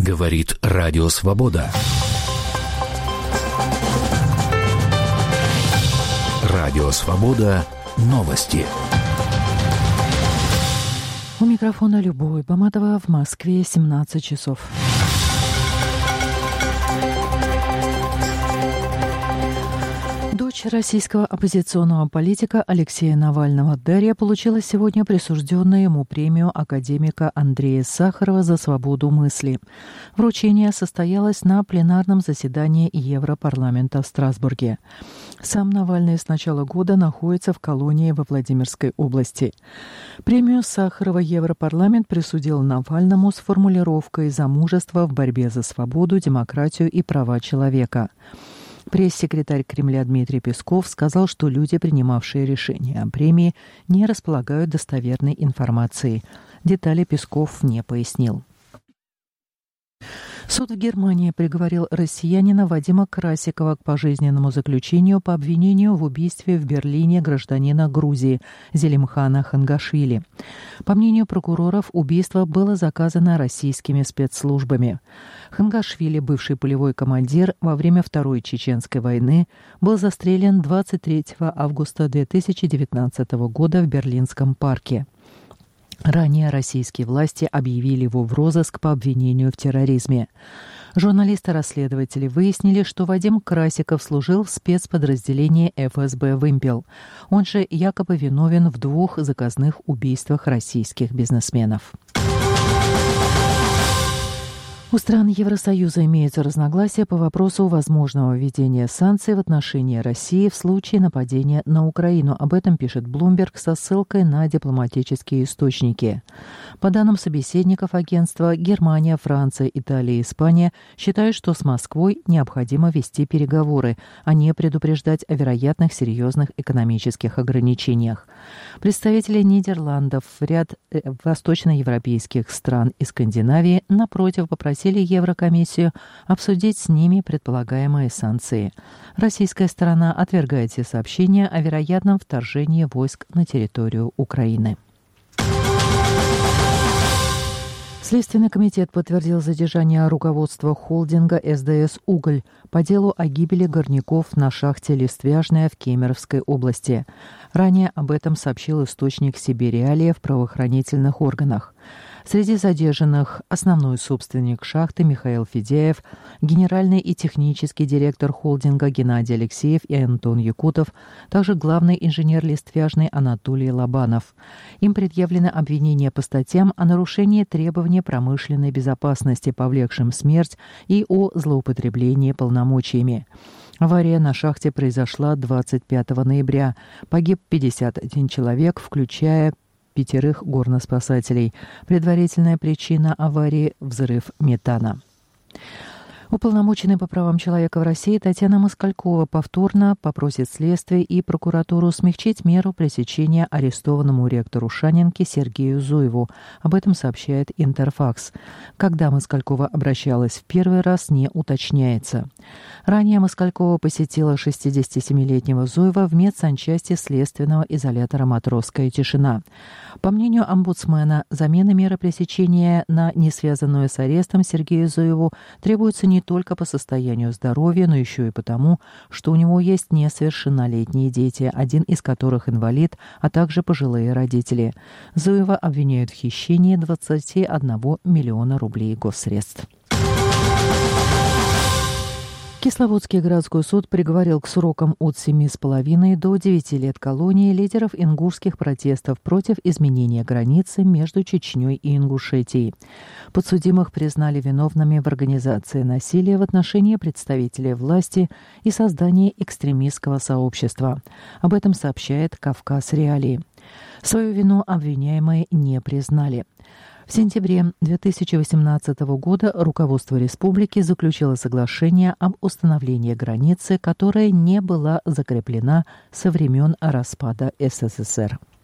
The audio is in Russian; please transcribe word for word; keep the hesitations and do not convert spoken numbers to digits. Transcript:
Говорит Радио Свобода. Радио Свобода. Новости. У микрофона Любовь Баматова, в Москве семнадцать часов. Дочь российского оппозиционного политика Алексея Навального Дарья получила сегодня присужденную ему премию академика Андрея Сахарова за свободу мысли. Вручение состоялось на пленарном заседании Европарламента в Страсбурге. Сам Навальный с начала года находится в колонии во Владимирской области. Премию Сахарова Европарламент присудил Навальному с формулировкой «За мужество в борьбе за свободу, демократию и права человека». Пресс-секретарь Кремля Дмитрий Песков сказал, что люди, принимавшие решение о премии, не располагают достоверной информацией. Детали Песков не пояснил. Суд в Германии приговорил россиянина Вадима Красикова к пожизненному заключению по обвинению в убийстве в Берлине гражданина Грузии Зелимхана Хангашвили. По мнению прокуроров, убийство было заказано российскими спецслужбами. Хангашвили, бывший полевой командир, во время Второй Чеченской войны был застрелен двадцать третьего августа две тысячи девятнадцатого года в Берлинском парке. Ранее российские власти объявили его в розыск по обвинению в терроризме. Журналисты-расследователи выяснили, что Вадим Красиков служил в спецподразделении эф эс бэ «Вымпел». Он же якобы виновен в двух заказных убийствах российских бизнесменов. У стран Евросоюза имеются разногласия по вопросу возможного введения санкций в отношении России в случае нападения на Украину. Об этом пишет Bloomberg со ссылкой на дипломатические источники. По данным собеседников агентства, Германия, Франция, Италия и Испания считают, что с Москвой необходимо вести переговоры, а не предупреждать о вероятных серьезных экономических ограничениях. Представители Нидерландов, ряд восточноевропейских стран и Скандинавии, напротив, попросили Еврокомиссию обсудить с ними предполагаемые санкции. Российская сторона отвергает все сообщения о вероятном вторжении войск на территорию Украины. Следственный комитет подтвердил задержание руководства холдинга эс дэ эс «Уголь» по делу о гибели горняков на шахте Листвяжная в Кемеровской области. Ранее об этом сообщил источник «Сибириалия» в правоохранительных органах. Среди задержанных основной собственник шахты Михаил Федяев, генеральный и технический директор холдинга Геннадий Алексеев и Антон Якутов, также главный инженер Листвяжной Анатолий Лобанов. Им предъявлено обвинение по статьям о нарушении требований промышленной безопасности, повлекшим смерть, и о злоупотреблении полномочиями. Авария на шахте произошла двадцать пятого ноября. Погиб пятьдесят один человек, включая пятерых горноспасателей. Предварительная причина аварии – взрыв метана. Уполномоченный по правам человека в России Татьяна Москалькова повторно попросит следствие и прокуратуру смягчить меру пресечения арестованному ректору Шанинки Сергею Зуеву. Об этом сообщает Интерфакс. Когда Москалькова обращалась в первый раз, не уточняется. Ранее Москалькова посетила шестидесятисемилетнего Зуева в медсанчасти следственного изолятора «Матросская тишина». По мнению омбудсмена, замена меры пресечения на не связанную с арестом Сергею Зуеву требуется не только по состоянию здоровья, но еще и потому, что у него есть несовершеннолетние дети, один из которых инвалид, а также пожилые родители. Зуева обвиняют в хищении двадцати одного миллиона рублей госсредств. Кисловодский городской суд приговорил к срокам от семи с половиной до девяти лет колонии лидеров ингушских протестов против изменения границы между Чечней и Ингушетией. Подсудимых признали виновными в организации насилия в отношении представителей власти и создании экстремистского сообщества. Об этом сообщает «Кавказ Реалии». Свою вину обвиняемые не признали. В сентябре две тысячи восемнадцатого года руководство республики заключило соглашение об установлении границы, которая не была закреплена со времен распада эс эс эс эр.